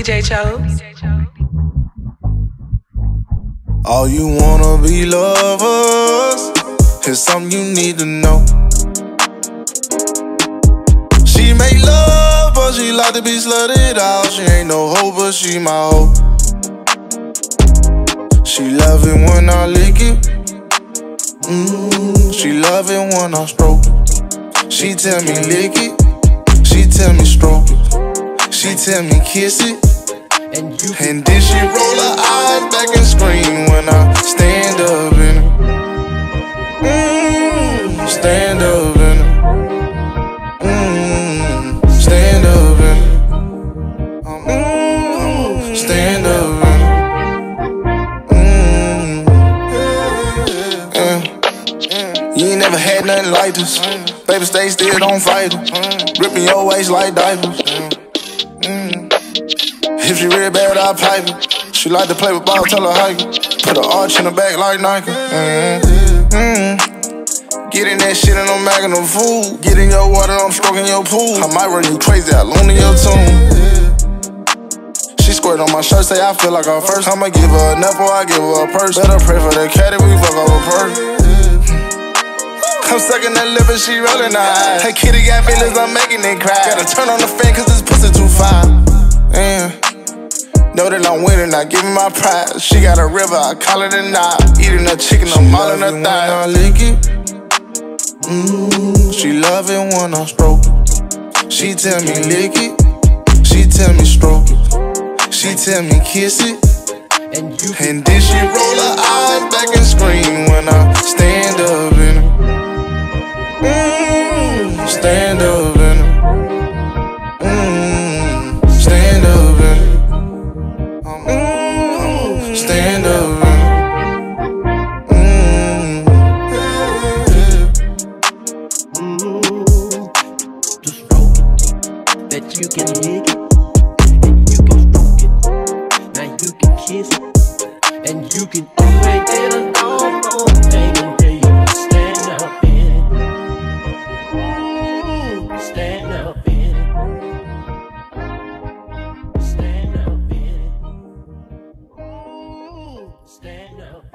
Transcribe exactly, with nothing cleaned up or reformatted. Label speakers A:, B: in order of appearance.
A: D J Chose.
B: All you wanna be lovers, here's something you need to know. She make love, but she like to be slutted out. She ain't no hoe, but she my hoe. She love it when I lick it. Mm, she love it when I stroke it. She tell me lick it. She tell me stroke it. She tell me kiss it. And then she roll her eyes back and scream when I stand up in it. Mm, stand up in it. Mm, stand up in it. Mm, stand up in it. Mm, yeah. You ain't never had nothing like this. Baby, stay still, don't fight it. Ripping your waist like diapers. Mm. If she real bad, I pipe it. She like to play with ball, tell her hike it. Put her arch in the back like Nike. Mm-hmm. Mm-hmm. Get in that shit and I'm macking no food. Get in your water, I'm stroking your pool. I might run you crazy, I loan in your tune. She squirt on my shirt, say I feel like her first. I'ma give her a nap or I give her a purse. Better pray for the cat if we fuck over purse. I'm sucking that lip and she rolling her eyes. Hey kitty got feelings, I'm making it cry. Gotta turn on the fan cause this pussy too fine. Yeah. Know that I'm winning, I give me my pride. She got a river, I call it a knot. Eating her chicken, I'm mauling her thigh. I lick it. Mm, she love it when I stroke it. She tell me lick it. She tell me stroke it. She tell me kiss it. And then she roll her eyes back and scream when I stand up in it. Mm, stand up in it. Mm, stand up in it. Mm, stand up in it. Mm,
C: mm, just stroke it. Bet you can lick it, and you can stroke it. Now you can kiss it, and you can do it in a normal thing until you stand up in it. Mm, stand up in it. Stand up in it. Mm, stand up.